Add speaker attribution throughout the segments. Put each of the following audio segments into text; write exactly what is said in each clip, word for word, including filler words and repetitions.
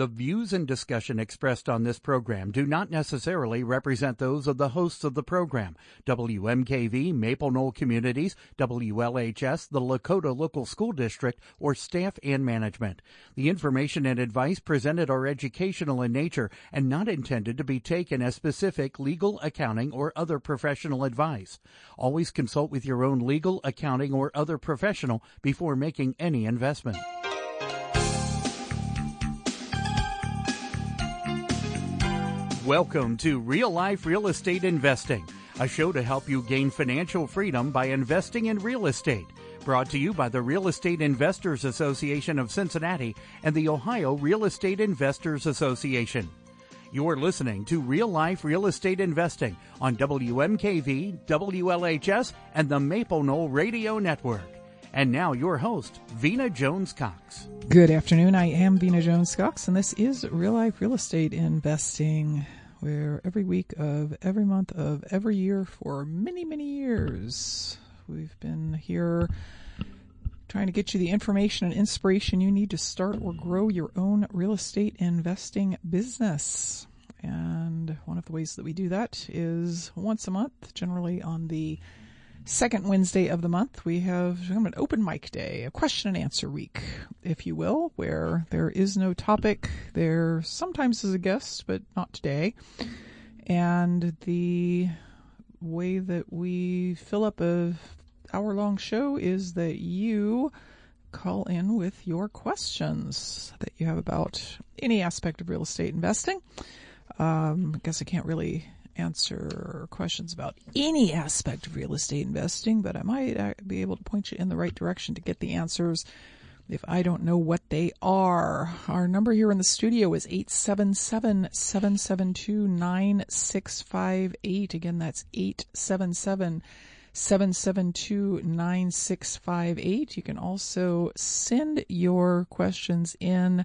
Speaker 1: The views and discussion expressed on this program do not necessarily represent those of the hosts of the program, W M K V, Maple Knoll Communities, W L H S, the Lakota Local School District, or staff and management. The information and advice presented are educational in nature and not intended to be taken as specific legal, accounting, or other professional advice. Always consult with your own legal, accounting, or other professional before making any investment. Welcome to Real Life Real Estate Investing, a show to help you gain financial freedom by investing in real estate. Brought to you by the Real Estate Investors Association of Cincinnati and the Ohio Real Estate Investors Association. You're listening to Real Life Real Estate Investing on W M K V, W L H S, and the Maple Knoll Radio Network. And now your host, Vena Jones-Cox.
Speaker 2: Good afternoon. I am Vena Jones-Cox, and this is Real Life Real Estate Investing, where every week of every month of every year for many, many years, we've been here trying to get you the information and inspiration you need to start or grow your own real estate investing business. And one of the ways that we do that is once a month, generally on the second Wednesday of the month, we have an open mic day, a question and answer week, if you will, where there is no topic. There sometimes is a guest, but not today. And the way that we fill up a hour-long show is that you call in with your questions that you have about any aspect of real estate investing. Um, I guess I can't really answer questions about any aspect of real estate investing, but I might be able to point you in the right direction to get the answers if I don't know what they are. Our number here in the studio is eight seven seven, seven seven two, nine six five eight. Again, that's eight seven seven, seven seven two, nine six five eight. You can also send your questions in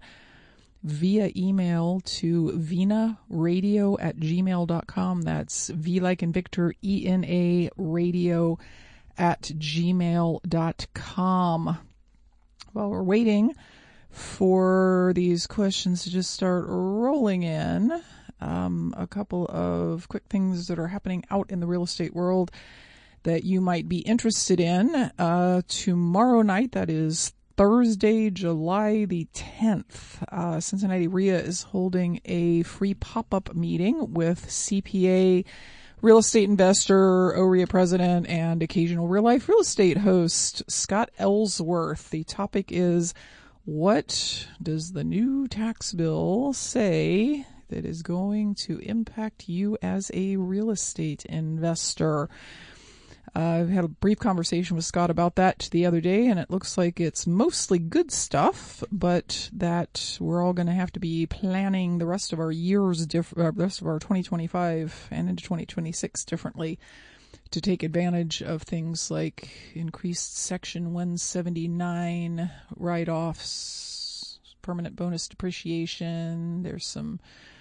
Speaker 2: via email to venaradio at gmail dot com. That's V like in Victor, E N A radio at gmail dot com. While we're waiting for these questions to just start rolling in, um, a couple of quick things that are happening out in the real estate world that you might be interested in. Uh, tomorrow night, that is Thursday, July the tenth, uh, Cincinnati R I A is holding a free pop-up meeting with C P A, real estate investor, O R I A president, and occasional real life real estate host, Scott Ellsworth. The topic is, what does the new tax bill say that is going to impact you as a real estate investor? I uh, had a brief conversation with Scott about that the other day, and it looks like it's mostly good stuff, but that we're all going to have to be planning the rest of our years, diff- uh, the rest of our twenty twenty-five and into twenty twenty-six differently to take advantage of things like increased Section one seventy-nine write-offs, permanent bonus depreciation. There's some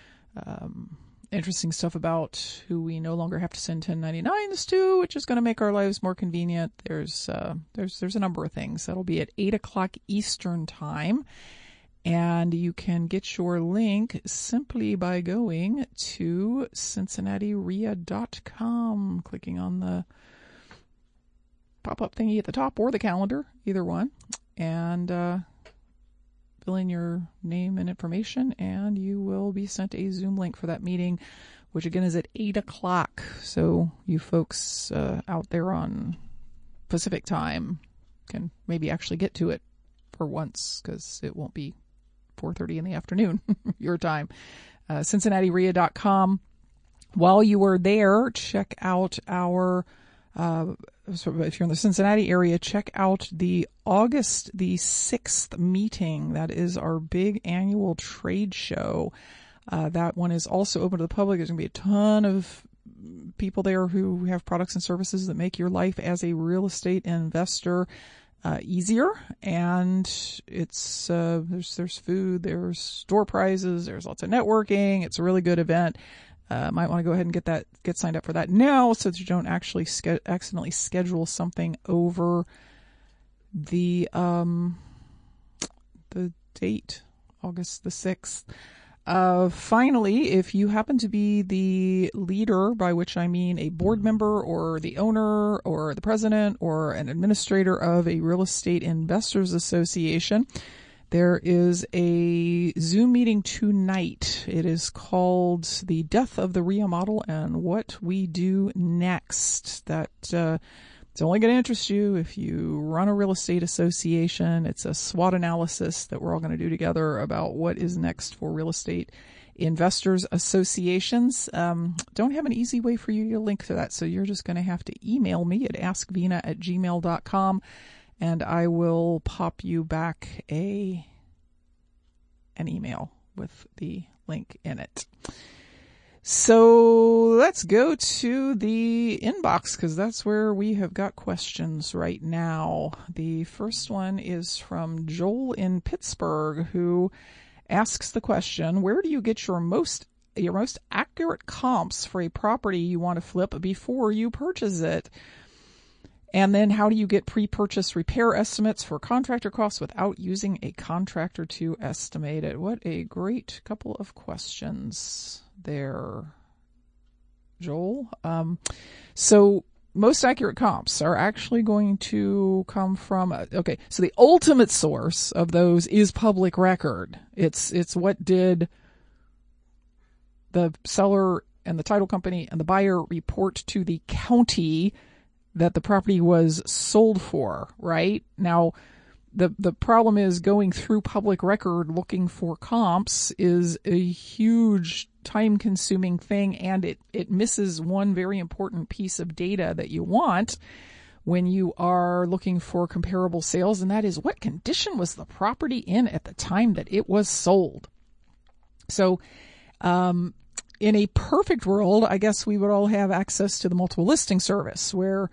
Speaker 2: um interesting stuff about who we no longer have to send ten ninety-nines to, which is going to make our lives more convenient. There's uh, there's there's a number of things. That'll be at eight o'clock Eastern time, and you can get your link simply by going to cincinnati R I A dot com, clicking on the pop-up thingy at the top or the calendar, either one, and uh, fill in your name and information, and you will be sent a Zoom link for that meeting, which again is at eight o'clock. So you folks uh, out there on Pacific time can maybe actually get to it for once, because it won't be four thirty in the afternoon, your time. Uh, cincinnati R I A dot com. While you are there, check out our uh, so if you're in the Cincinnati area, check out the August the sixth meeting. That is our big annual trade show. Uh, that one is also open to the public. There's going to be a ton of people there who have products and services that make your life as a real estate investor uh, easier. And it's uh, there's there's food, there's store prizes, there's lots of networking. It's a really good event. Uh, might want to go ahead and get that, get signed up for that now, so that you don't actually ske- accidentally schedule something over the, um, the date, August the sixth. Uh, finally, if you happen to be the leader, by which I mean a board member or the owner or the president or an administrator of a real estate investors association, there is a Zoom meeting tonight. It is called The Death of the R I A Model and What We Do Next. That, uh, it's only going to interest you if you run a real estate association. It's a SWOT analysis that we're all going to do together about what is next for real estate investors associations. Um, don't have an easy way for you to get a link to that, so you're just going to have to email me at ask vina at gmail dot com, and I will pop you back a an email with the link in it. So let's go to the inbox, because that's where we have got questions right now. The first one is from Joel in Pittsburgh, who asks the question, where do you get your most your most accurate comps for a property you want to flip before you purchase it? And then how do you get pre-purchase repair estimates for contractor costs without using a contractor to estimate it? What a great couple of questions there, Joel. Um, so most accurate comps are actually going to come from, okay, so the ultimate source of those is public record. It's, it's what did the seller and the title company and the buyer report to the county that the property was sold for, right? Now, the the problem is going through public record looking for comps is a huge time-consuming thing, and it, it misses one very important piece of data that you want when you are looking for comparable sales, and that is what condition was the property in at the time that it was sold. So, um, in a perfect world, I guess we would all have access to the multiple listing service where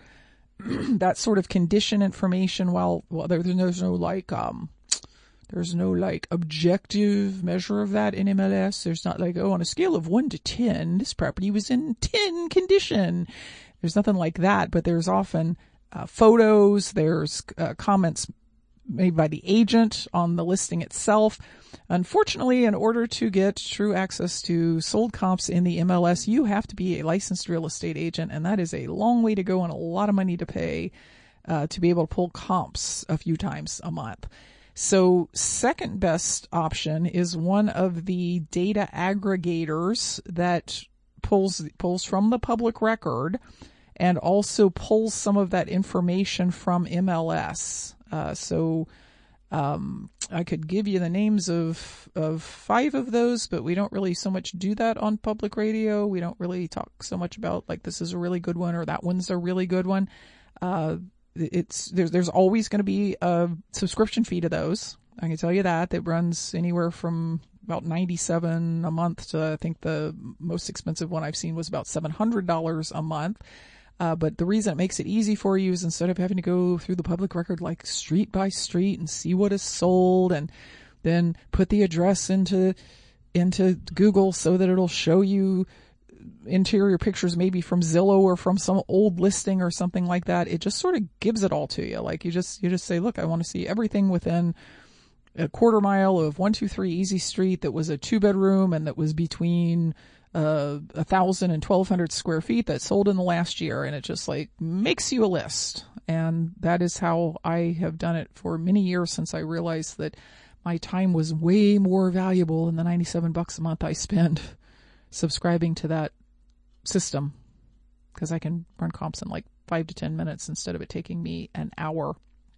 Speaker 2: that sort of condition information, while, well, there, there's no like, um, there's no like objective measure of that in M L S. There's not like, oh, on a scale of one to ten, this property was in ten condition. There's nothing like that, but there's often uh, photos, there's uh, comments made by the agent on the listing itself. Unfortunately, in order to get true access to sold comps in the M L S, you have to be a licensed real estate agent, and that is a long way to go and a lot of money to pay uh, to be able to pull comps a few times a month. So second best option is one of the data aggregators that pulls pulls from the public record and also pulls some of that information from M L S. Uh, so um, I could give you the names of of five of those, but we don't really so much do that on public radio. We don't really talk so much about like this is a really good one or that one's a really good one. Uh, it's there's there's always going to be a subscription fee to those. I can tell you that. That runs anywhere from about ninety-seven dollars a month to I think the most expensive one I've seen was about seven hundred dollars a month. Uh, but the reason it makes it easy for you is instead of having to go through the public record like street by street and see what is sold and then put the address into into Google so that it'll show you interior pictures maybe from Zillow or from some old listing or something like that. It just sort of gives it all to you. Like you just you just say, look, I want to see everything within a quarter mile of one two three Easy Street that was a two bedroom and that was between uh, a thousand and twelve hundred square feet that sold in the last year. And it just like makes you a list. And that is how I have done it for many years since I realized that my time was way more valuable than the ninety-seven bucks a month I spend subscribing to that system, because I can run comps in like five to ten minutes instead of it taking me an hour.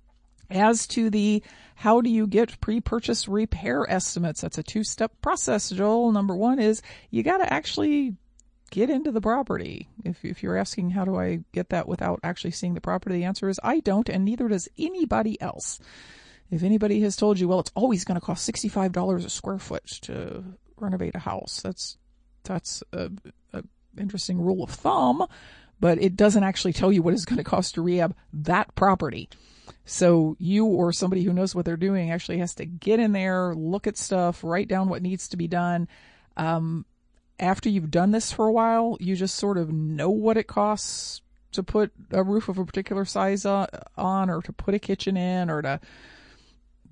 Speaker 2: As to the how do you get pre-purchase repair estimates, that's a two-step process, Joel. Number one is you got to actually get into the property. If, if you're asking how do I get that without actually seeing the property, the answer is I don't, and neither does anybody else. If anybody has told you, well, it's always going to cost sixty-five dollars a square foot to renovate a house, that's that's a, a interesting rule of thumb, but it doesn't actually tell you what it's going to cost to rehab that property. So you or somebody who knows what they're doing actually has to get in there, look at stuff, write down what needs to be done. Um, after you've done this for a while, you just sort of know what it costs to put a roof of a particular size on, or to put a kitchen in, or to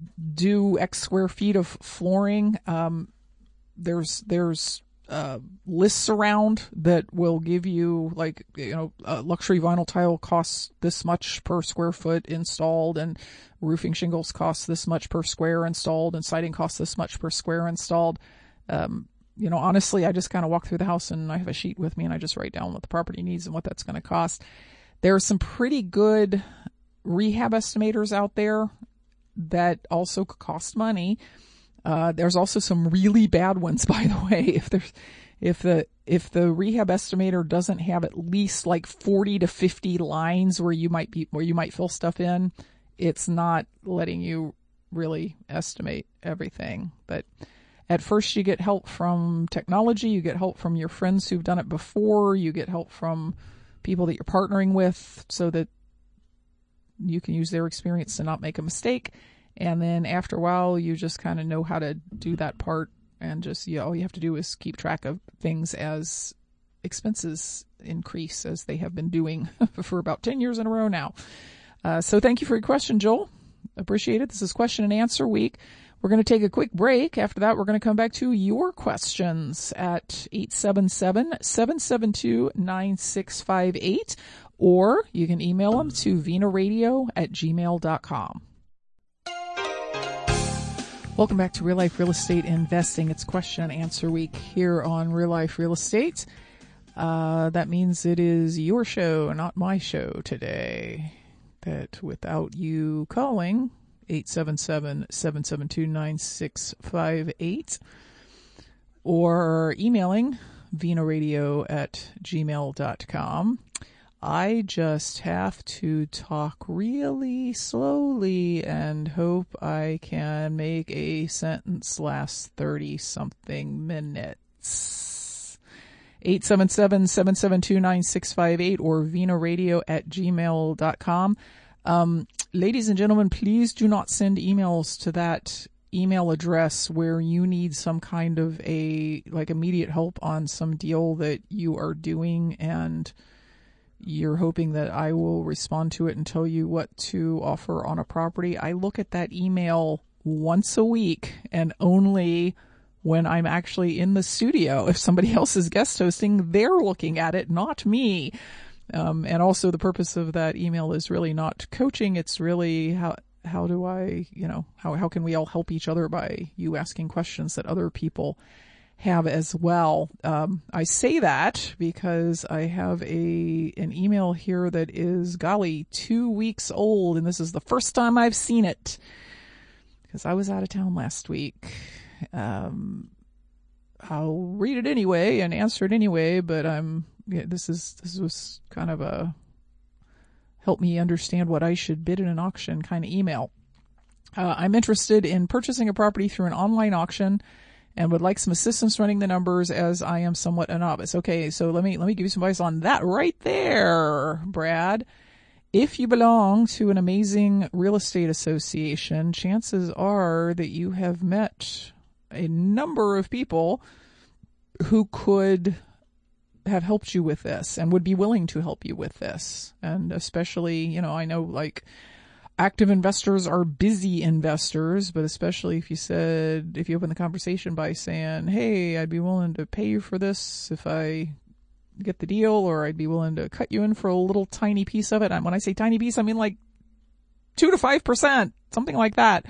Speaker 2: do X square feet of flooring. Um, there's, there's, uh, lists around that will give you, like, you know, uh, luxury vinyl tile costs this much per square foot installed, and roofing shingles cost this much per square installed, and siding costs this much per square installed. Um, you know, honestly, I just kind of walk through the house and I have a sheet with me and I just write down what the property needs and what that's going to cost. There are some pretty good rehab estimators out there that also cost money. Uh, there's also some really bad ones, by the way. If there's, if the, if the rehab estimator doesn't have at least like forty to fifty lines where you might be, where you might fill stuff in, it's not letting you really estimate everything. But at first you get help from technology, you get help from your friends who've done it before, you get help from people that you're partnering with so that you can use their experience to not make a mistake. And then after a while, you just kind of know how to do that part, and just, you know, all you have to do is keep track of things as expenses increase, as they have been doing for about ten years in a row now. Uh, so thank you for your question, Joel. Appreciate it. This is question and answer week. We're going to take a quick break. After that, we're going to come back to your questions at eight seven seven, seven seven two, nine six five eight, or you can email them to venaradio at gmail dot com. Welcome back to Real Life Real Estate Investing. It's question and answer week here on Real Life Real Estate. Uh, that means it is your show, not my show today. That without you calling, eight seven seven, seven seven two, nine six five eight, or emailing venaradio at gmail dot com. I just have to talk really slowly and hope I can make a sentence last thirty-something minutes. eight seven seven, seven seven two, nine six five eight or venaradio at gmail dot com. Um, ladies and gentlemen, please do not send emails to that email address where you need some kind of a, like, immediate help on some deal that you are doing and you're hoping that I will respond to it and tell you what to offer on a property. I look at that email once a week, and only when I'm actually in the studio. If somebody else is guest hosting, they're looking at it, not me. Um, and also the purpose of that email is really not coaching. It's really how, how do I, you know, how, how can we all help each other by you asking questions that other people have as well. Um, I say that because I have a an email here that is, golly, two weeks old, and this is the first time I've seen it because I was out of town last week. Um, I'll read it anyway and answer it anyway, but I'm yeah, this is this was kind of a help me understand what I should bid in an auction kind of email. Uh, I'm interested in purchasing a property through an online auction and would like some assistance running the numbers as I am somewhat a novice. Okay, so let me let me give you some advice on that right there, Brad. If you belong to an amazing real estate association, chances are that you have met a number of people who could have helped you with this and would be willing to help you with this. And especially, you know, I know like active investors are busy investors, but especially if you said, if you open the conversation by saying, hey, I'd be willing to pay you for this if I get the deal, or I'd be willing to cut you in for a little tiny piece of it. And when I say tiny piece, I mean like two to five percent, something like that.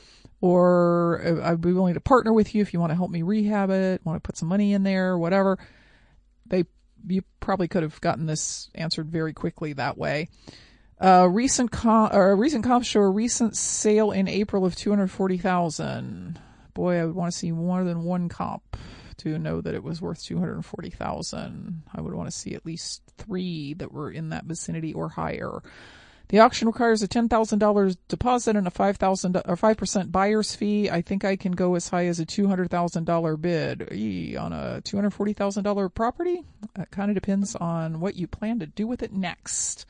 Speaker 2: Or I'd be willing to partner with you if you want to help me rehab it, want to put some money in there, whatever. They, you probably could have gotten this answered very quickly that way. Uh, recent com- or recent comps show a recent sale in April of two hundred forty thousand. Boy, I would want to see more than one comp to know that it was worth two hundred forty thousand. I would want to see at least three that were in that vicinity or higher. The auction requires a ten thousand dollars deposit and a five thousand or five percent buyer's fee. I think I can go as high as a two hundred thousand dollars bid Eee, on a two hundred forty thousand dollars property. That kind of depends on what you plan to do with it next.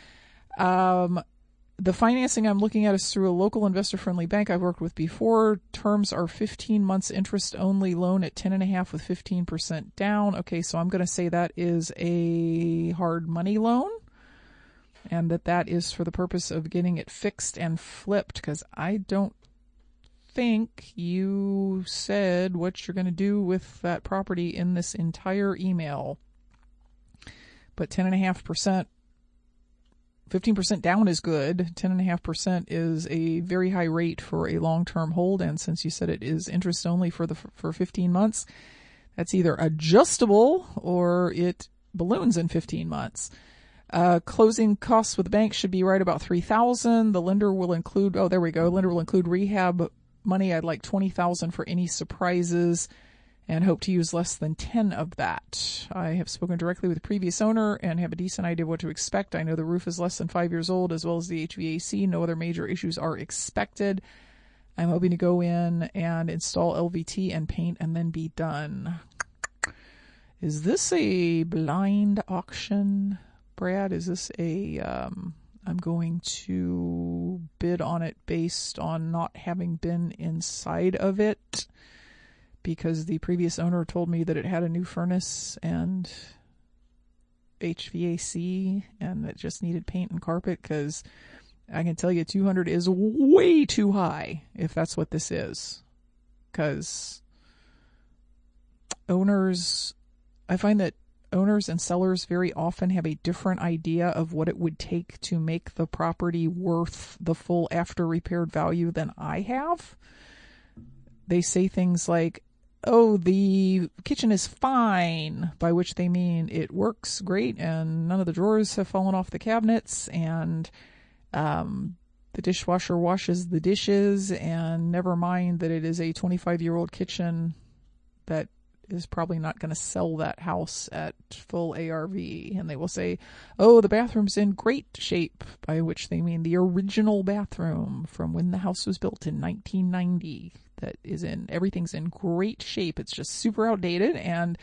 Speaker 2: Um, the financing I'm looking at is through a local investor-friendly bank I've worked with before. Terms are fifteen months interest-only loan at ten and a half with fifteen percent down. Okay, so I'm going to say that is a hard money loan, and that that is for the purpose of getting it fixed and flipped, because I don't think you said what you're going to do with that property in this entire email. But ten point five percent, fifteen percent down is good. ten point five percent is a very high rate for a long-term hold. And since you said it is interest only for the for fifteen months, that's either adjustable or it balloons in fifteen months. Uh, closing costs with the bank should be right about three thousand dollars. The lender will include, oh, there we go. Lender will include rehab money. I'd like twenty thousand dollars for any surprises and hope to use less than ten of that. I have spoken directly with the previous owner and have a decent idea of what to expect. I know the roof is less than five years old as well as the H V A C. No other major issues are expected. I'm hoping to go in and install L V T and paint and then be done. Is this a blind auction, Brad? Is this a, um, I'm going to bid on it based on not having been inside of it because the previous owner told me that it had a new furnace and H V A C and it just needed paint and carpet? Because I can tell you two hundred is way too high if that's what this is. Because owners, I find that owners and sellers very often have a different idea of what it would take to make the property worth the full after repaired value than I have. They say things like, oh, the kitchen is fine, by which they mean it works great and none of the drawers have fallen off the cabinets and um, the dishwasher washes the dishes, and never mind that it is a twenty-five-year-old kitchen that is probably not going to sell that house at full A R V. And they will say, oh, the bathroom's in great shape, by which they mean the original bathroom from when the house was built in nineteen ninety. That is in, everything's in great shape. It's just super outdated, and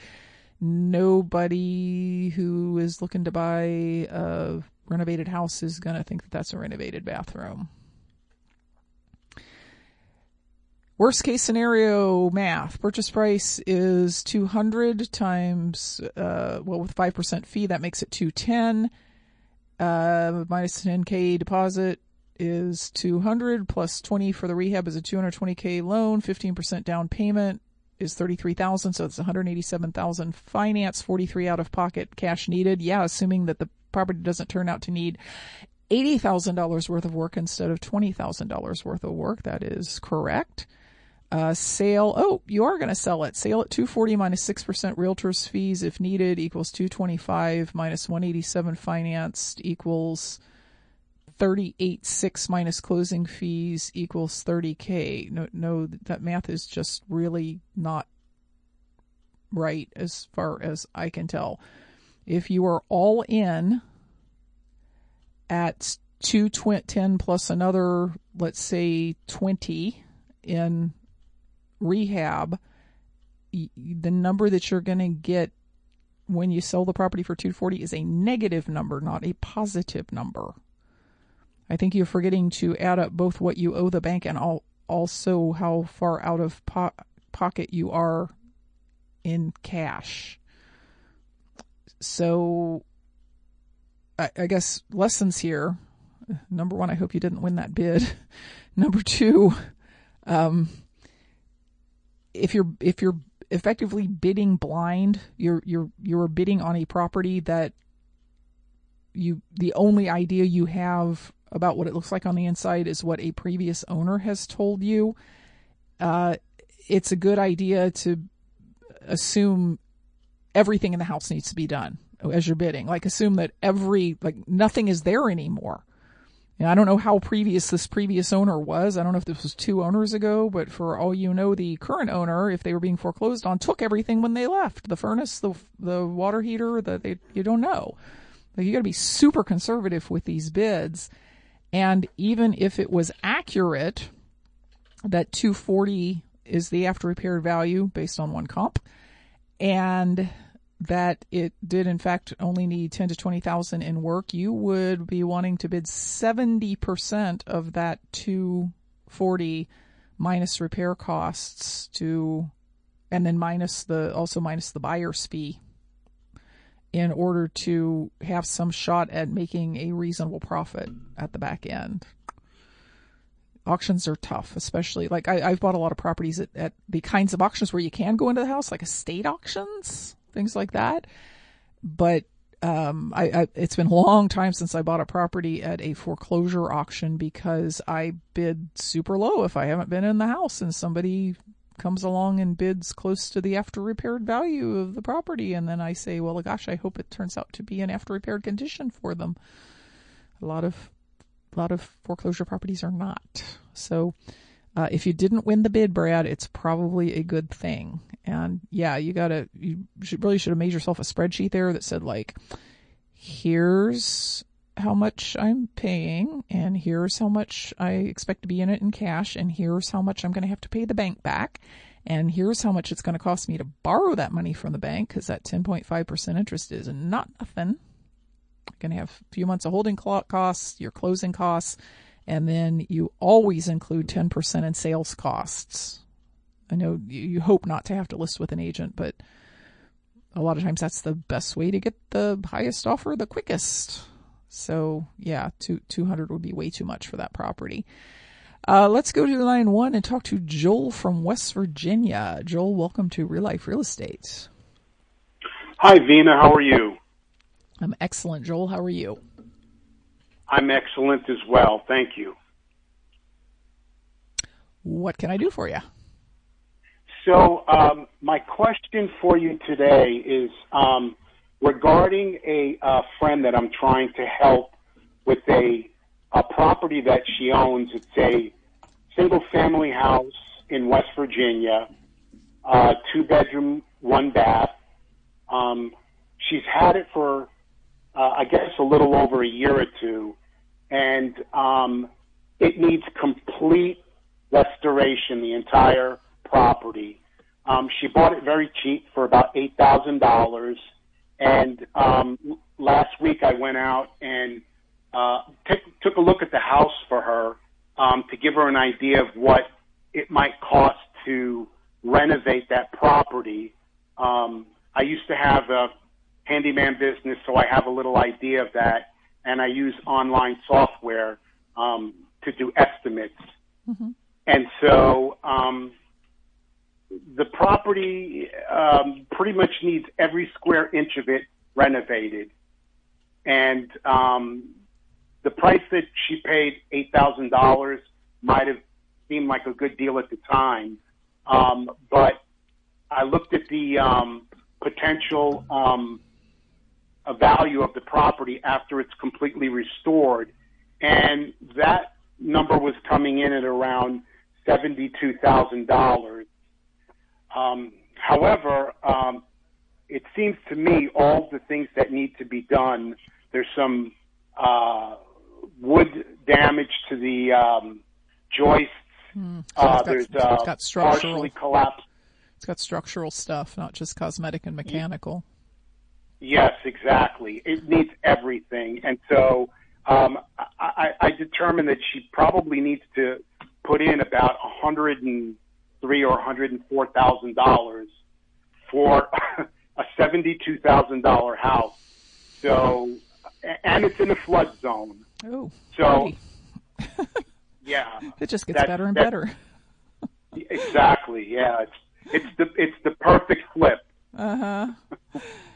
Speaker 2: nobody who is looking to buy a renovated house is going to think that that's a renovated bathroom. Worst case scenario math. Purchase price is two hundred times, uh, well, with five percent fee, that makes it two ten. Uh, minus ten K deposit is two hundred plus twenty for the rehab is a two hundred twenty K loan. fifteen percent down payment is thirty-three thousand. So it's one hundred eighty-seven thousand finance, forty-three out of pocket, cash needed. Yeah. Assuming that the property doesn't turn out to need eighty thousand dollars worth of work instead of twenty thousand dollars worth of work. That is correct. Uh, sale. Oh, you are going to sell it. Sale at two forty minus six percent realtor's fees if needed equals two twenty-five minus one eighty-seven financed equals thirty-eight six minus closing fees equals thirty K. No, no, that math is just really not right as far as I can tell. If you are all in at two ten plus another, let's say twenty in rehab, the number that you're going to get when you sell the property for two forty is a negative number, not a positive number. I think you're forgetting to add up both what you owe the bank and all, also how far out of po- pocket you are in cash. So I, I guess lessons here. Number one, I hope you didn't win that bid. Number two, um, if you're if you're effectively bidding blind, you're you're you're bidding on a property that you the only idea you have about what it looks like on the inside is what a previous owner has told you. Uh, it's a good idea to assume everything in the house needs to be done as you're bidding. Like assume that every, like nothing is there anymore. And I don't know how previous this previous owner was. I don't know if this was two owners ago, but for all you know, the current owner, if they were being foreclosed on, took everything when they left. The furnace, the the water heater, that they you don't know. Like you got to be super conservative with these bids. And even if it was accurate that two forty is the after repaired value based on one comp, and that it did in fact only need ten to twenty thousand in work, you would be wanting to bid seventy percent of that two forty minus repair costs to, and then minus the, also minus the buyer's fee in order to have some shot at making a reasonable profit at the back end. auctions are tough, especially like I, I've bought a lot of properties at, at the kinds of auctions where you can go into the house, like estate auctions, things like that. But um, I, I, it's been a long time since I bought a property at a foreclosure auction because I bid super low if I haven't been in the house and somebody comes along and bids close to the after repaired value of the property. And then I say, well, gosh, I hope it turns out to be an after repaired condition for them. A lot of, a lot of foreclosure properties are not. So, uh, if you didn't win the bid, Brad, it's probably a good thing. And yeah, you gotta, you should really should have made yourself a spreadsheet there that said like, here's how much I'm paying and here's how much I expect to be in it in cash and here's how much I'm going to have to pay the bank back and here's how much it's going to cost me to borrow that money from the bank because that ten point five percent interest is not nothing. You're going to have a few months of holding costs, your closing costs, and then you always include ten percent in sales costs. I know you hope not to have to list with an agent, but a lot of times that's the best way to get the highest offer the quickest. So yeah, two, 200 would be way too much for that property. Uh, let's go to line one and talk to Joel from West Virginia. Joel, welcome to Real Life Real Estate.
Speaker 3: Hi, Vena. How are you?
Speaker 2: I'm excellent. Joel, how are you?
Speaker 3: I'm excellent as well. Thank you.
Speaker 2: What can I do for you?
Speaker 3: So um, my question for you today is um, regarding a uh, friend that I'm trying to help with a, a property that she owns. It's a single-family house in West Virginia, uh, two-bedroom, one bath. Um, she's had it for, uh, I guess, a little over a year or two, and um, it needs complete restoration, the entire property. Um, she bought it very cheap for about eight thousand dollars. And um, last week I went out and uh, t- took a look at the house for her um, to give her an idea of what it might cost to renovate that property. Um, I used to have a handyman business, so I have a little idea of that. And I use online software um, to do estimates. Mm-hmm. And so um, the property um, pretty much needs every square inch of it renovated. And um, the price that she paid, eight thousand dollars, might have seemed like a good deal at the time. Um, but I looked at the um, potential um, a value of the property after it's completely restored, and that number was coming in at around seventy-two thousand dollars. Um, however, um, it seems to me all the things that need to be done, there's some uh, wood damage to the um, joists.
Speaker 2: Mm, so
Speaker 3: uh,
Speaker 2: got,
Speaker 3: there's
Speaker 2: uh,
Speaker 3: uh,
Speaker 2: got structural,
Speaker 3: partially collapsed.
Speaker 2: It's got structural stuff, not just cosmetic and mechanical.
Speaker 3: Yes, exactly. It needs everything. And so um, I, I determined that she probably needs to put in about one hundred three thousand dollars or one hundred four thousand dollars for a seventy-two thousand dollars house. So, and it's in a flood zone.
Speaker 2: Oh,
Speaker 3: so yeah,
Speaker 2: it just gets better and better.
Speaker 3: Exactly. Yeah, it's it's the it's the perfect flip.
Speaker 2: Uh huh.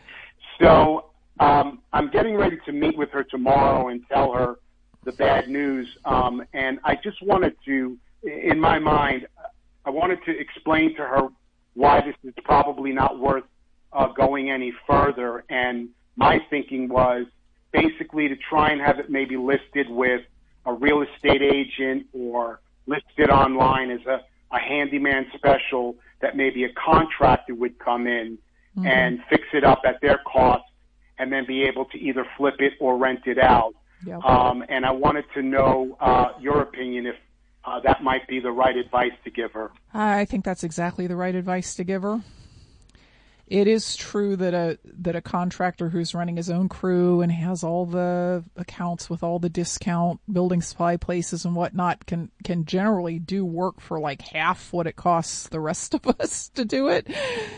Speaker 3: So um, I'm getting ready to meet with her tomorrow and tell her the bad news. Um, and I just wanted to, in my mind, I wanted to explain to her why this is probably not worth uh, going any further. And my thinking was basically to try and have it maybe listed with a real estate agent or listed online as a, a handyman special that maybe a contractor would come in mm-hmm. and fix it up at their cost and then be able to either flip it or rent it out. Yep. Um, and I wanted to know uh, your opinion if uh, that might be the right advice to give her.
Speaker 2: I think that's exactly the right advice to give her. It is true that a that a contractor who's running his own crew and has all the accounts with all the discount building supply places and whatnot can can generally do work for like half what it costs the rest of us to do it.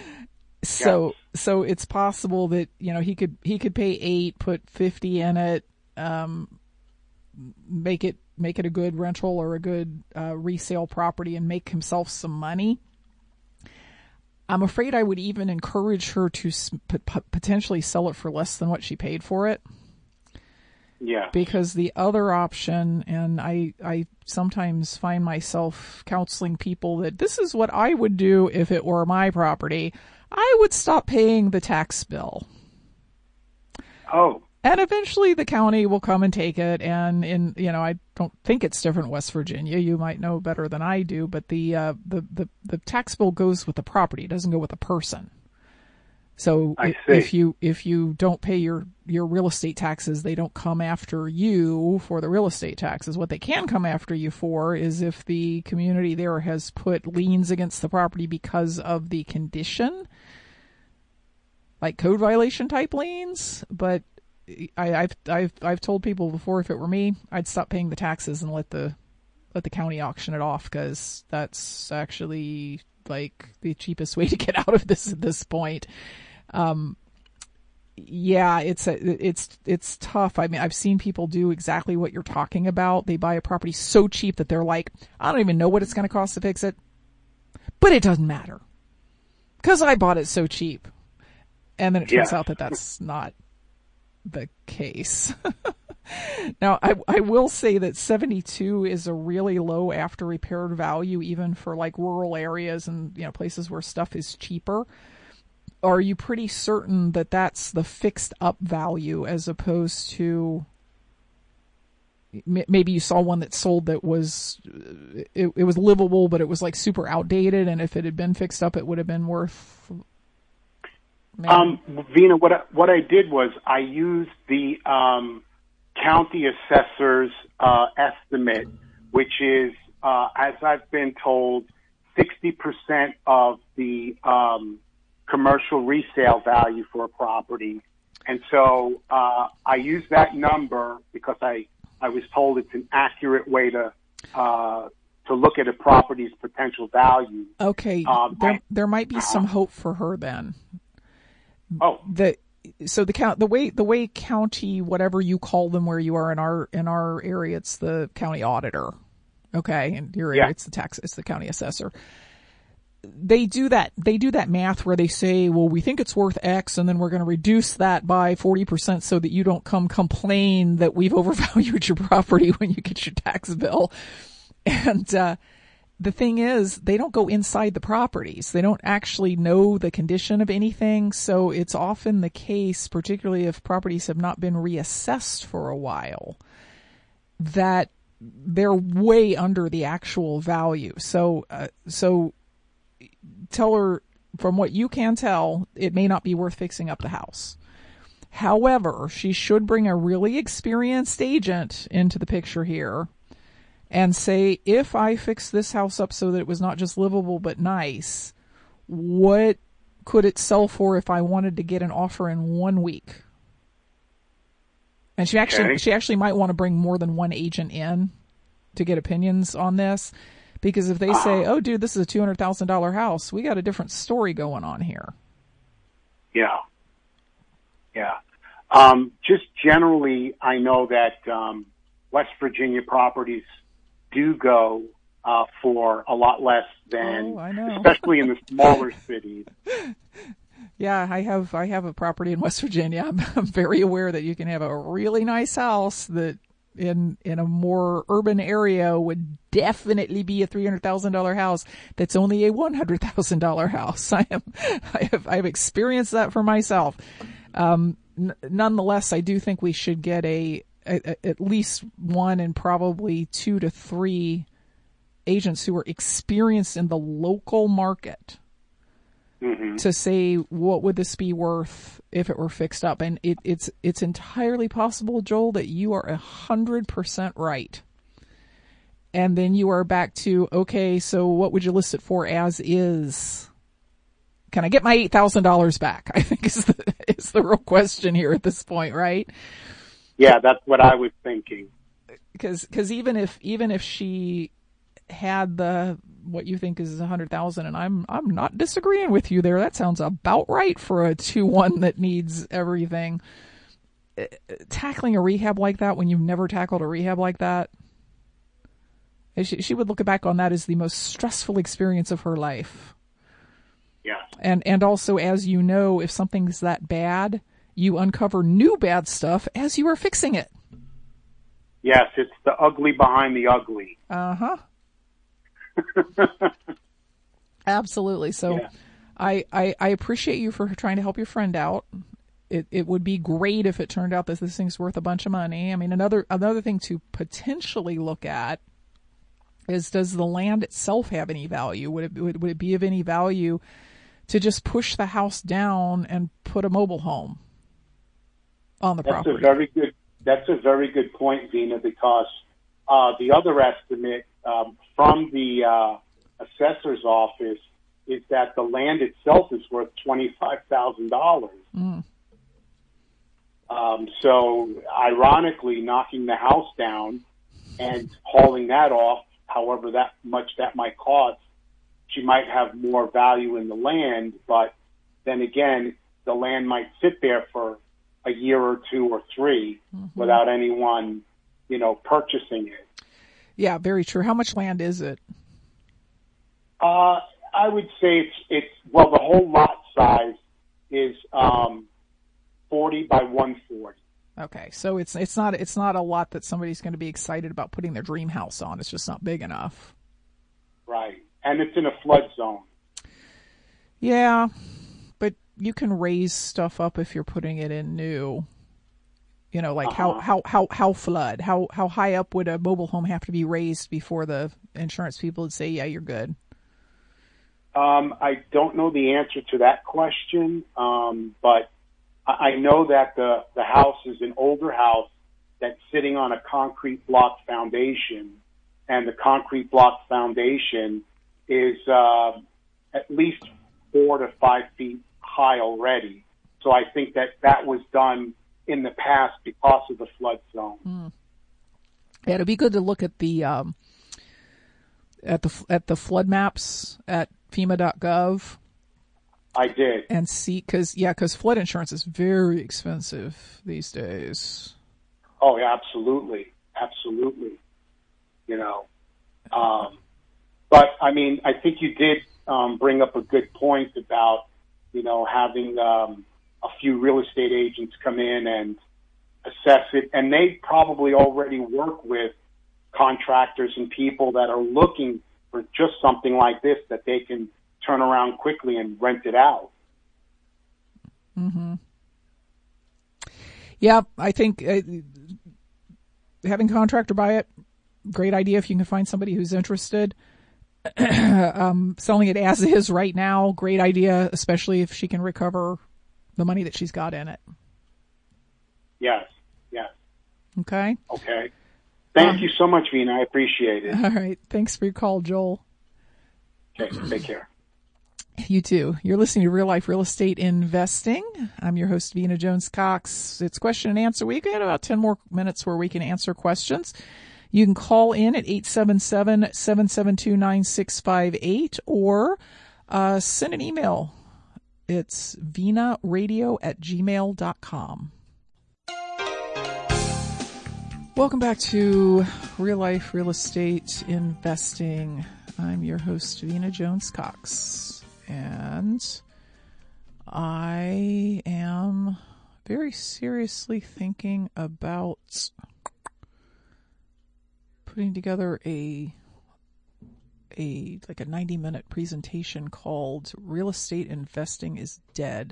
Speaker 2: So yeah. so it's possible that, you know, he could he could pay eight, put fifty in it, um, make it make it a good rental or a good uh, resale property and make himself some money. I'm afraid I would even encourage her to p- potentially sell it for less than what she paid for it.
Speaker 3: Yeah.
Speaker 2: Because the other option, and I I sometimes find myself counseling people that this is what I would do if it were my property. I would stop paying the tax bill.
Speaker 3: Oh.
Speaker 2: And eventually the county will come and take it. And in, you know, I don't think it's different in West Virginia. You might know better than I do, but the, uh, the, the, the tax bill goes with the property. It doesn't go with the person. So
Speaker 3: I
Speaker 2: if,
Speaker 3: see.
Speaker 2: if you, if you don't pay your, your real estate taxes, they don't come after you for the real estate taxes. What they can come after you for is if the community there has put liens against the property because of the condition, like code violation type liens. But I, I've, I've, I've told people before, if it were me, I'd stop paying the taxes and let the, let the county auction it off, because that's actually like the cheapest way to get out of this at this point. Um, yeah, it's, a, it's, it's tough. I mean, I've seen people do exactly what you're talking about. They buy a property so cheap that they're like, I don't even know what it's going to cost to fix it, but it doesn't matter because I bought it so cheap. And then it turns
Speaker 3: yeah.
Speaker 2: out that that's not the case. Now, I, I will say that seventy-two is a really low after repaired value, even for like rural areas and, you know, places where stuff is cheaper. Are you pretty certain that that's the fixed up value as opposed to maybe you saw one that sold that was, it, it was livable, but it was like super outdated. And if it had been fixed up, it would have been worth. Maybe.
Speaker 3: Um, Vena, what I, what I did was I used the, um, county assessor's, uh, estimate, which is, uh, as I've been told, sixty percent of the, um, commercial resale value for a property. And so, uh, I use that number because I, I was told it's an accurate way to, uh, to look at a property's potential value.
Speaker 2: Okay.
Speaker 3: Um,
Speaker 2: there,
Speaker 3: I,
Speaker 2: there might be
Speaker 3: uh,
Speaker 2: some hope for her then.
Speaker 3: Oh,
Speaker 2: the, so the count, the way, the way county, whatever you call them where you are in our, in our area, it's the county auditor. Okay. And your area,
Speaker 3: yeah.
Speaker 2: it's the tax, it's the county assessor. They do that, they do that math where they say, well, we think it's worth X and then we're going to reduce that by forty percent so that you don't come complain that we've overvalued your property when you get your tax bill. And, uh, the thing is, they don't go inside the properties. They don't actually know the condition of anything. So it's often the case, particularly if properties have not been reassessed for a while, that they're way under the actual value. So, uh, so tell her, from what you can tell, it may not be worth fixing up the house. However, she should bring a really experienced agent into the picture here and say, if I fix this house up so that it was not just livable but nice, what could it sell for if I wanted to get an offer in one week? And she actually,
Speaker 3: okay.
Speaker 2: she actually might want to bring more than one agent in to get opinions on this, because if they uh, say, oh, dude, this is a two hundred thousand dollars house, we got a different story going on here.
Speaker 3: Yeah. Yeah. Um, just generally, I know that, um, West Virginia properties do go uh, for a lot less than,
Speaker 2: oh, I know.
Speaker 3: especially in the smaller cities.
Speaker 2: Yeah, I have I have a property in West Virginia. I'm, I'm very aware that you can have a really nice house that in in a more urban area would definitely be a three hundred thousand dollars house that's only a one hundred thousand dollars house. I am I have I have experienced that for myself. Um, n- nonetheless, I do think we should get a at least one and probably two to three agents who are experienced in the local market mm-hmm. to say, what would this be worth if it were fixed up? And it, it's, it's entirely possible, Joel, that you are a hundred percent right. And then you are back to, okay, so what would you list it for as is? Can I get my eight thousand dollars back? I think is the, is the real question here at this point, right?
Speaker 3: Yeah, that's what I was thinking.
Speaker 2: Because, because even if, even if she had the, what you think is a hundred thousand, and I'm, I'm not disagreeing with you there. That sounds about right for a two one that needs everything. Tackling a rehab like that when you've never tackled a rehab like that, She, she would look back on that as the most stressful experience of her life.
Speaker 3: Yeah.
Speaker 2: And and also, as you know, if something's that bad, you uncover new bad stuff as you are fixing it.
Speaker 3: Yes, it's the ugly behind the ugly.
Speaker 2: Uh-huh. Absolutely. So
Speaker 3: yeah.
Speaker 2: I, I I appreciate you for trying to help your friend out. It it would be great if it turned out that this thing's worth a bunch of money. I mean, another another thing to potentially look at is, does the land itself have any value? Would it would, would it be of any value to just push the house down and put a mobile home on the
Speaker 3: that's
Speaker 2: property?
Speaker 3: A very good, that's a very good point, Vina, because uh, the other estimate um, from the uh, assessor's office is that the land itself is worth twenty-five thousand dollars.
Speaker 2: Mm.
Speaker 3: Um, so, ironically, knocking the house down and hauling that off, however that much that might cost, she might have more value in the land, but then again, the land might sit there for a year or two or three mm-hmm. without anyone, you know, purchasing it.
Speaker 2: Yeah, very true. How much land is it?
Speaker 3: Uh, I would say it's, it's well, the whole lot size is um, forty by one forty.
Speaker 2: Okay, so it's it's not it's not a lot that somebody's going to be excited about putting their dream house on. It's just not big enough.
Speaker 3: Right, and it's in a flood zone.
Speaker 2: Yeah, but you can raise stuff up if you're putting it in new. You know, like
Speaker 3: uh-huh.
Speaker 2: how, how, how, how flood? How how high up would a mobile home have to be raised before the insurance people would say, yeah, you're good?
Speaker 3: Um, I don't know the answer to that question, um, but I know that the, the house is an older house that's sitting on a concrete block foundation, and the concrete block foundation is uh, at least four to five feet high already. So I think that that was done in the past because of the flood zone.
Speaker 2: Mm. Yeah, it'd be good to look at the um, at the at the flood maps at FEMA dot gov.
Speaker 3: I did.
Speaker 2: And see, because, yeah, because flood insurance is very expensive these days.
Speaker 3: Oh, yeah, absolutely. Absolutely. You know. Um, but, I mean, I think you did um, bring up a good point about, you know, having um, a few real estate agents come in and assess it. And they probably already work with contractors and people that are looking for just something like this that they can turn around quickly and rent it out.
Speaker 2: Mm-hmm. Yeah, I think uh, having a contractor buy it, great idea if you can find somebody who's interested. um, selling it as is right now, great idea, especially if she can recover the money that she's got in it.
Speaker 3: Yes, yes.
Speaker 2: Okay.
Speaker 3: Okay. Thank
Speaker 2: um,
Speaker 3: you so much, Vina. I appreciate it.
Speaker 2: All right. Thanks for your call, Joel.
Speaker 3: Okay, take care.
Speaker 2: You too. You're listening to Real Life Real Estate Investing. I'm your host, Vina Jones Cox. It's question and answer week. We got about ten more minutes where we can answer questions. You can call in at eight seven seven, seven seven two, nine six five eight or uh, send an email. It's vinaradio at gmail dot com. Welcome back to Real Life Real Estate Investing. I'm your host, Vina Jones Cox. And I am very seriously thinking about putting together a a like a ninety minute presentation called Real Estate Investing is Dead.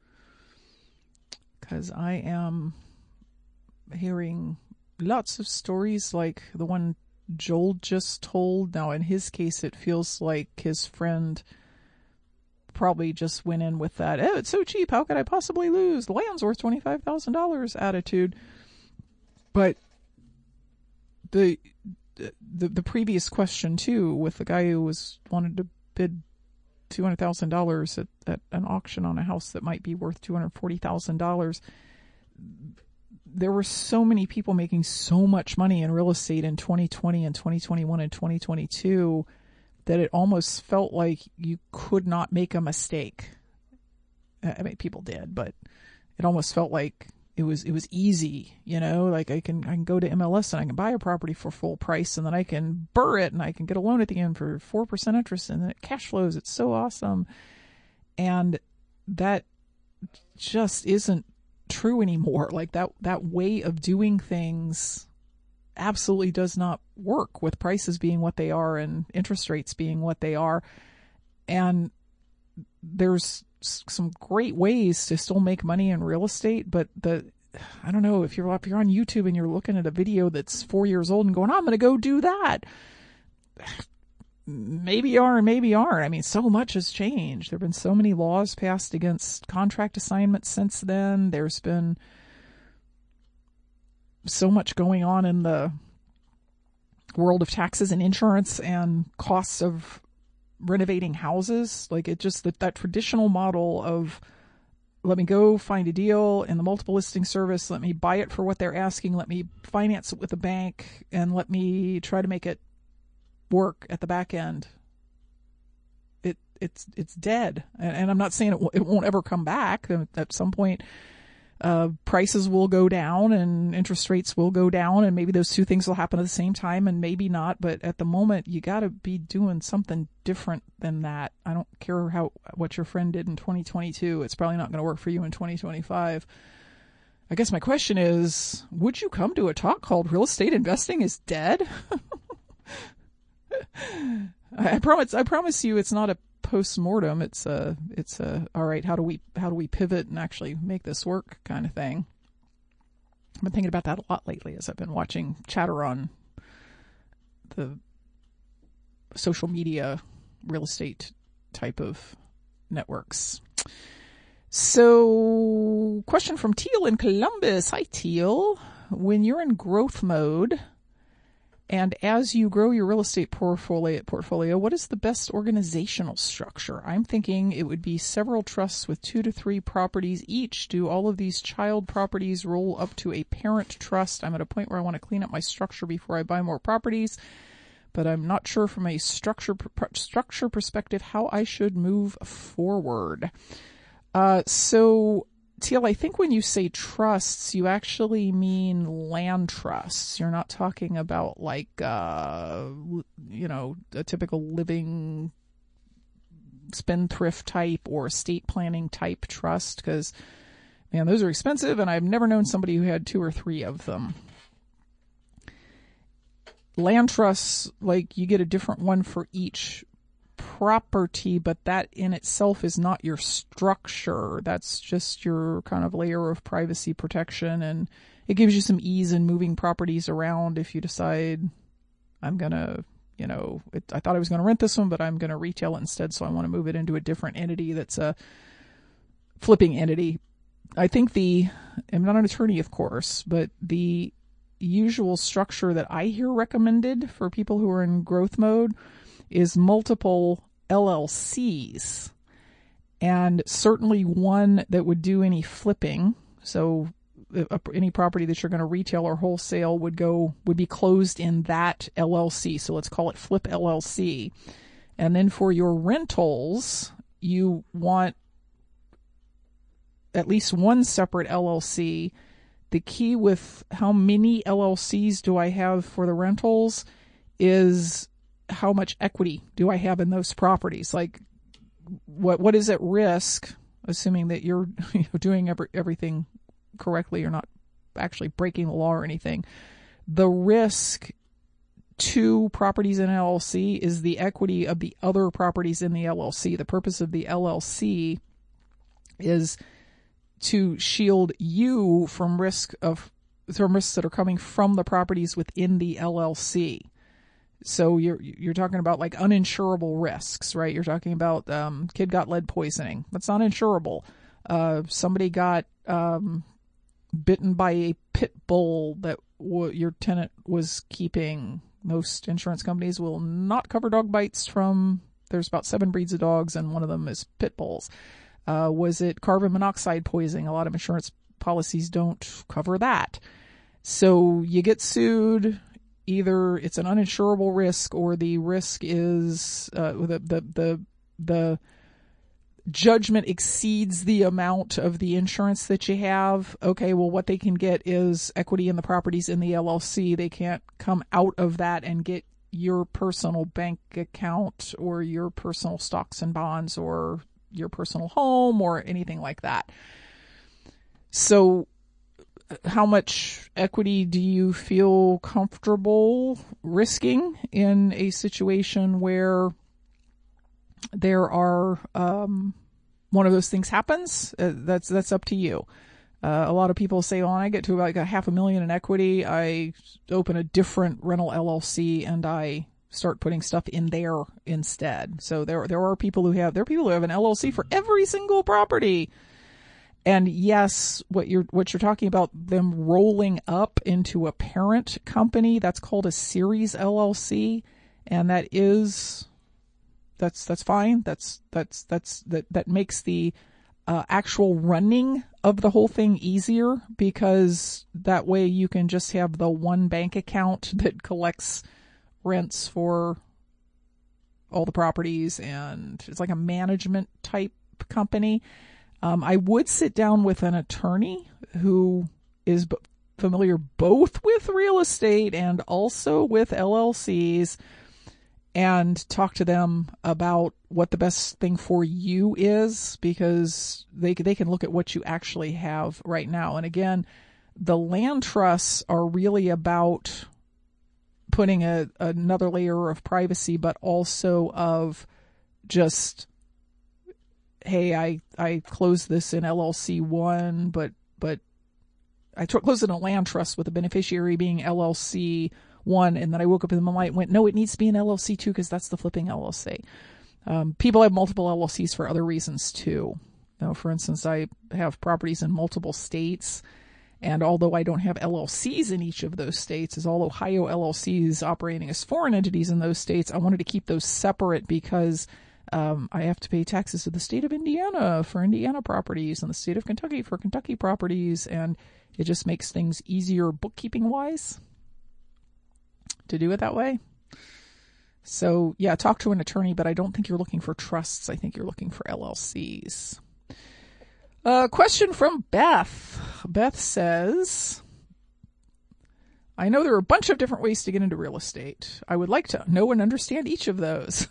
Speaker 2: Because I am hearing lots of stories like the one Joel just told. Now, in his case, it feels like his friend probably just went in with that, oh, it's so cheap, how could I possibly lose? The land's worth twenty-five thousand dollars attitude. But the, the the previous question, too, with the guy who was wanted to bid two hundred thousand dollars at, at an auction on a house that might be worth two hundred forty thousand dollars, there were so many people making so much money in real estate in twenty twenty and twenty twenty-one and twenty twenty-two that it almost felt like you could not make a mistake. I mean, people did, but it almost felt like it was it was easy, you know, like I can I can go to M L S and I can buy a property for full price, and then I can burr it and I can get a loan at the end for four percent interest, and then it cash flows. It's so awesome. And that just isn't true anymore. Like that that way of doing things absolutely does not work, with prices being what they are and interest rates being what they are. And there's some great ways to still make money in real estate, but the I don't know, if you're if you're on YouTube and you're looking at a video that's four years old and going, I'm going to go do that. Maybe you are and maybe you aren't. I mean, so much has changed. There have been so many laws passed against contract assignments since then. There's been so much going on in the world of taxes and insurance and costs of renovating houses. Like it just, that, that traditional model of let me go find a deal in the multiple listing service, let me buy it for what they're asking, let me finance it with a bank, and let me try to make it work at the back end. It it's it's dead, and, and I'm not saying it, w- it won't ever come back. At some point, uh, prices will go down and interest rates will go down, and maybe those two things will happen at the same time, and maybe not. But at the moment, you got to be doing something different than that. I don't care how what your friend did in twenty twenty-two. It's probably not going to work for you in twenty twenty-five. I guess my question is, would you come to a talk called Real Estate Investing is Dead? I promise. I promise you, it's not a post-mortem. It's a. It's a. All right. How do we? How do we pivot and actually make this work? Kind of thing. I've been thinking about that a lot lately as I've been watching chatter on the social media real estate type of networks. So, question from Teal in Columbus. Hi, Teal. When you're in growth mode, and as you grow your real estate portfolio, portfolio, what is the best organizational structure? I'm thinking it would be several trusts with two to three properties each. Do all of these child properties roll up to a parent trust? I'm at a point where I want to clean up my structure before I buy more properties, but I'm not sure from a structure structure perspective how I should move forward. Uh, so, Teal, I think when you say trusts, you actually mean land trusts. You're not talking about like, uh, you know, a typical living spendthrift type or estate planning type trust, because, man, those are expensive, and I've never known somebody who had two or three of them. Land trusts, like, you get a different one for each property, but that in itself is not your structure. That's just your kind of layer of privacy protection, and it gives you some ease in moving properties around if you decide, I'm going to, you know, it, I thought I was going to rent this one, but I'm going to retail it instead, so I want to move it into a different entity that's a flipping entity. I think the, I'm not an attorney, of course, but the usual structure that I hear recommended for people who are in growth mode is multiple L L Cs, and certainly one that would do any flipping. So any property that you're going to retail or wholesale would go would be closed in that L L C. So let's call it Flip L L C. And then for your rentals, you want at least one separate L L C. The key with how many L L Cs do I have for the rentals is how much equity do I have in those properties? Like, what what is at risk, assuming that you're you know, doing every, everything correctly, you're not actually breaking the law or anything. The risk to properties in an L L C is the equity of the other properties in the L L C. The purpose of the L L C is to shield you from risk of from risks that are coming from the properties within the L L C. So you're you're talking about like uninsurable risks, right? You're talking about um, kid got lead poisoning. That's not insurable. Uh, somebody got um, bitten by a pit bull that w- your tenant was keeping. Most insurance companies will not cover dog bites from. There's about seven breeds of dogs, and one of them is pit bulls. Uh, was it carbon monoxide poisoning? A lot of insurance policies don't cover that. So you get sued. Either it's an uninsurable risk, or the risk is uh, the, the the the judgment exceeds the amount of the insurance that you have, okay, well, what they can get is equity in the properties in the L L C. They can't come out of that and get your personal bank account or your personal stocks and bonds or your personal home or anything like that. So how much equity do you feel comfortable risking in a situation where there are, um, one of those things happens? Uh, that's, that's up to you. Uh, a lot of people say, well, when I get to like a half a million in equity, I open a different rental L L C and I start putting stuff in there instead. So there, there are people who have, there are people who have an L L C for every single property. And yes, what you're, what you're talking about, them rolling up into a parent company, that's called a series L L C. And that is, that's, that's fine. That's, that's, that's, that, that makes the, Uh, actual running of the whole thing easier, because that way you can just have the one bank account that collects rents for all the properties, and it's like a management type company. Um, I would sit down with an attorney who is b- familiar both with real estate and also with L L Cs, and talk to them about what the best thing for you is, because they they can look at what you actually have right now. And again, the land trusts are really about putting a another layer of privacy, but also of just, hey, I I closed this in L L C one, but but I t- closed it in a land trust with the beneficiary being L L C one, and then I woke up in the night and went, no, it needs to be an L L C two because that's the flipping L L C. Um, people have multiple L L Cs for other reasons too. You know, for instance, I have properties in multiple states, and although I don't have L L Cs in each of those states, as all Ohio L L Cs operating as foreign entities in those states, I wanted to keep those separate because um, I have to pay taxes to the state of Indiana for Indiana properties and the state of Kentucky for Kentucky properties, and it just makes things easier bookkeeping-wise to do it that way. So yeah, talk to an attorney, but I don't think you're looking for trusts. I think you're looking for L L Cs. A uh, question from Beth. Beth says, I know there are a bunch of different ways to get into real estate. I would like to know and understand each of those.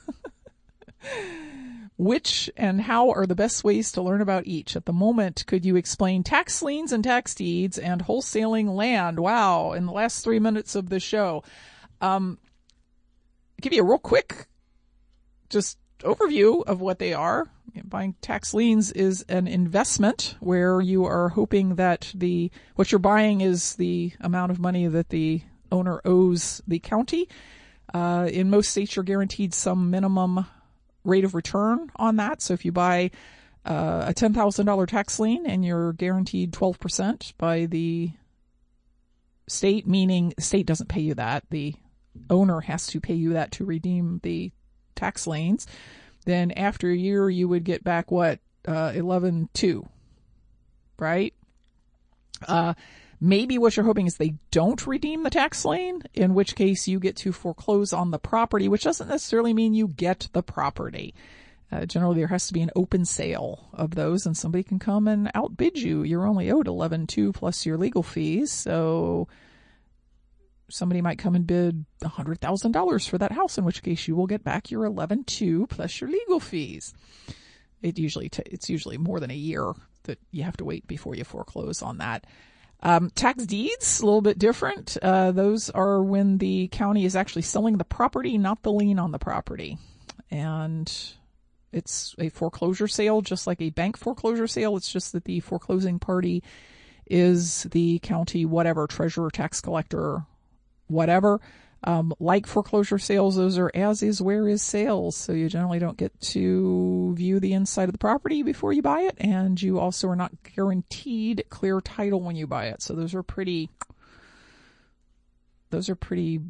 Speaker 2: Which and how are the best ways to learn about each? At the moment, could you explain tax liens and tax deeds and wholesaling land? Wow, in the last three minutes of the show. Um, give you a real quick, just overview of what they are. Buying tax liens is an investment where you are hoping that the, what you're buying is the amount of money that the owner owes the county. Uh, in most states, you're guaranteed some minimum rate of return on that. So if you buy uh, a ten thousand dollars tax lien and you're guaranteed twelve percent by the state, meaning the state doesn't pay you that, the owner has to pay you that to redeem the tax liens, then after a year you would get back what, uh, eleven two, right? Uh, maybe what you're hoping is they don't redeem the tax lien, in which case you get to foreclose on the property, which doesn't necessarily mean you get the property. Uh, generally there has to be an open sale of those, and somebody can come and outbid you. You're only owed eleven two plus your legal fees, so somebody might come and bid one hundred thousand dollars for that house, in which case you will get back your eleven two plus your legal fees. It usually t- it's usually more than a year that you have to wait before you foreclose on that. Um, tax deeds, a little bit different. Uh, those are when the county is actually selling the property, not the lien on the property. And it's a foreclosure sale, just like a bank foreclosure sale. It's just that the foreclosing party is the county, whatever, treasurer, tax collector, whatever. Um, like foreclosure sales, those are as is, where is sales. So you generally don't get to view the inside of the property before you buy it. And you also are not guaranteed clear title when you buy it. So those are pretty, those are pretty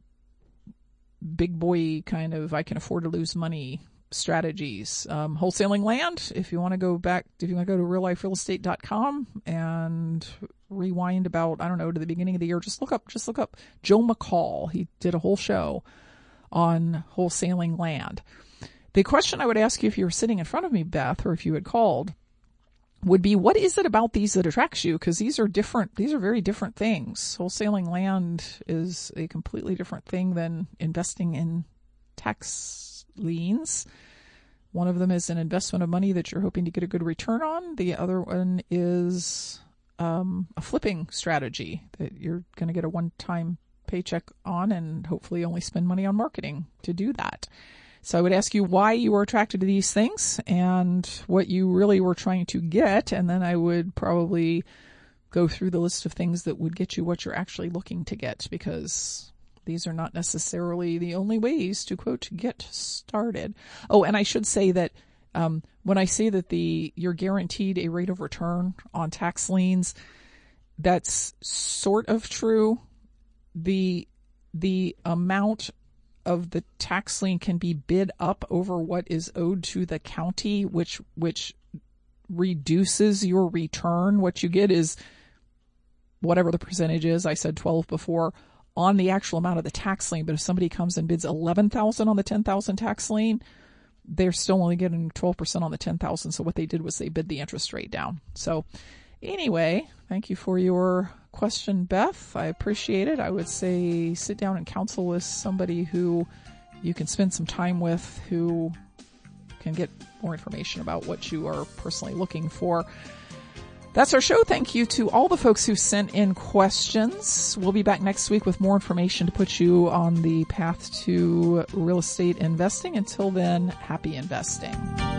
Speaker 2: big boy kind of, I can afford to lose money strategies. Um, wholesaling land, if you want to go back, if you want to go to real life real estate dot com and rewind about, I don't know, to the beginning of the year, just look up, just look up Joe McCall. He did a whole show on wholesaling land. The question I would ask you if you were sitting in front of me, Beth, or if you had called, would be, what is it about these that attracts you? Because these are different, these are very different things. Wholesaling land is a completely different thing than investing in tax liens. One of them is an investment of money that you're hoping to get a good return on. The other one is um, a flipping strategy that you're going to get a one-time paycheck on and hopefully only spend money on marketing to do that. So I would ask you why you were attracted to these things and what you really were trying to get, and then I would probably go through the list of things that would get you what you're actually looking to get, because these are not necessarily the only ways to, quote, get started. Oh, and I should say that um, when I say that the you're guaranteed a rate of return on tax liens, that's sort of true. The the amount of the tax lien can be bid up over what is owed to the county, which which reduces your return. What you get is whatever the percentage is. I said twelve before on the actual amount of the tax lien. But if somebody comes and bids eleven thousand on the ten thousand tax lien, they're still only getting twelve percent on the ten thousand. So what they did was they bid the interest rate down. So anyway, thank you for your question, Beth. I appreciate it. I would say sit down and counsel with somebody who you can spend some time with, who can get more information about what you are personally looking for. That's our show. Thank you to all the folks who sent in questions. We'll be back next week with more information to put you on the path to real estate investing. Until then, happy investing.